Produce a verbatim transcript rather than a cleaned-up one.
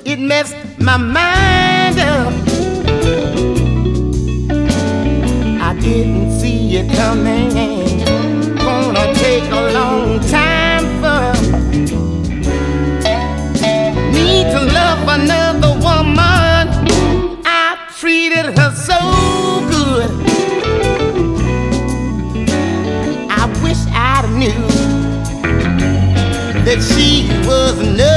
it messed my mind up. I didn't see it coming. Gonna take a long time for me to love another woman. I treated her so good. I wish I knew that she was enough.